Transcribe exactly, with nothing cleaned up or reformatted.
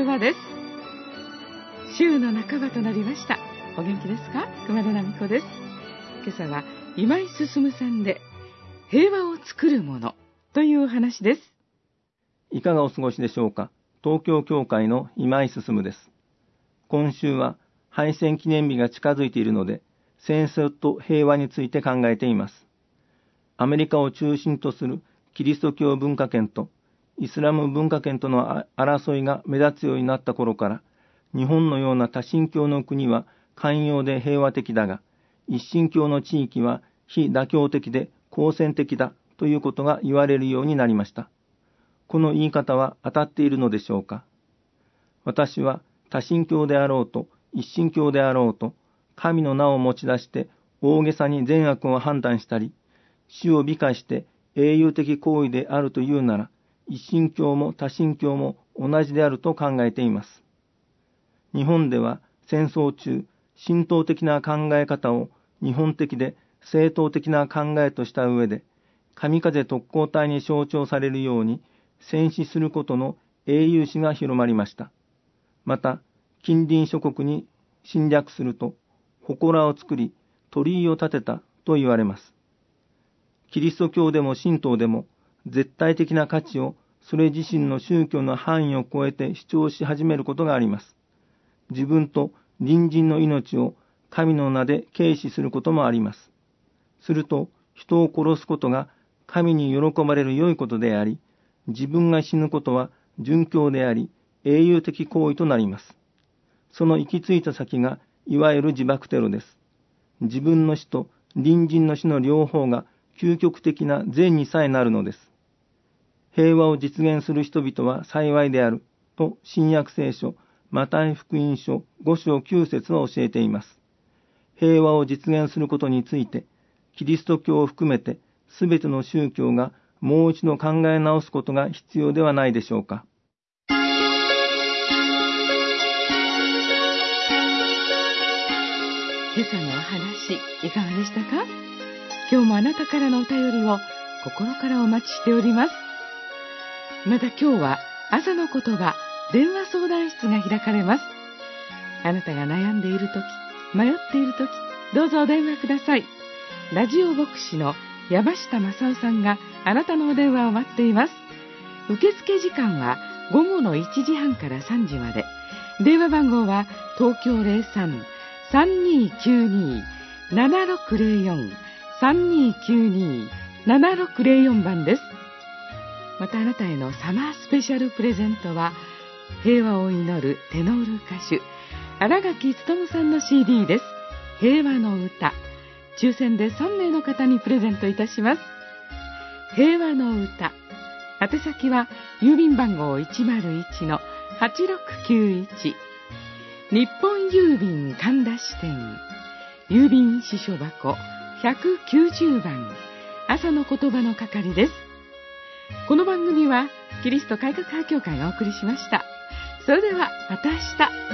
言葉です。週の半ばとなりました。お元気ですか？熊田奈美子です。今朝は今井進さんで平和を作るものというお話です。 いかがお過ごしでしょうか。東京教会の今井進です。今週は敗戦記念日が近づいているので、戦争と平和について考えています。アメリカを中心とするキリスト教文化圏とイスラム文化圏との争いが目立つようになった頃から、日本のような多神教の国は寛容で平和的だが、一神教の地域は非妥協的で好戦的だということが言われるようになりました。この言い方は当たっているのでしょうか。私は多神教であろうと一神教であろうと、神の名を持ち出して大げさに善悪を判断したり、死を美化して英雄的行為であるというなら、一神教も多神教も同じであると考えています。日本では戦争中、神道的な考え方を日本的で正統的な考えとした上で、神風特攻隊に象徴されるように戦死することの英雄視が広まりました。また、近隣諸国に侵略すると、祠を作り、鳥居を建てたと言われます。キリスト教でも神道でも、絶対的な価値をそれ自身の宗教の範囲を超えて主張し始めることがあります。自分と隣人の命を神の名で軽視することもあります。すると、人を殺すことが神に喜ばれる良いことであり、自分が死ぬことは殉教であり、英雄的行為となります。その行き着いた先が、いわゆる自爆テロです。自分の死と隣人の死の両方が究極的な善にさえなるのです。平和を実現する人々は幸いであると新約聖書マタイ福音書ご章きゅう節は教えています。平和を実現することについて、キリスト教を含めてすべての宗教がもう一度考え直すことが必要ではないでしょうか。 今朝のお話いかがでしたか？今日もあなたからのお便りを心からお待ちしております。また今日は朝の言葉電話相談室が開かれます。あなたが悩んでいるとき、迷っているとき、どうぞお電話ください。ラジオ牧師の山下正夫さんがあなたのお電話を待っています。受付時間は午後のいちじはんからさんじまで。電話番号は東京 ゼロさん さんにーきゅうにー ななろくゼロよん さんにーきゅうにー ななろくゼロよん 番です。またあなたへのサマースペシャルプレゼントは、平和を祈るテノール歌手新垣勉さんの シーディー です。平和の歌、抽選でさんめいの方にプレゼントいたします。平和の歌、宛先は郵便番号 いちまるいちのはちろくきゅういち、日本郵便神田支店、郵便支所箱ひゃくきゅうじゅうばん、朝の言葉の係です。この番組はキリスト改革派教会がお送りしました。それではまた明日。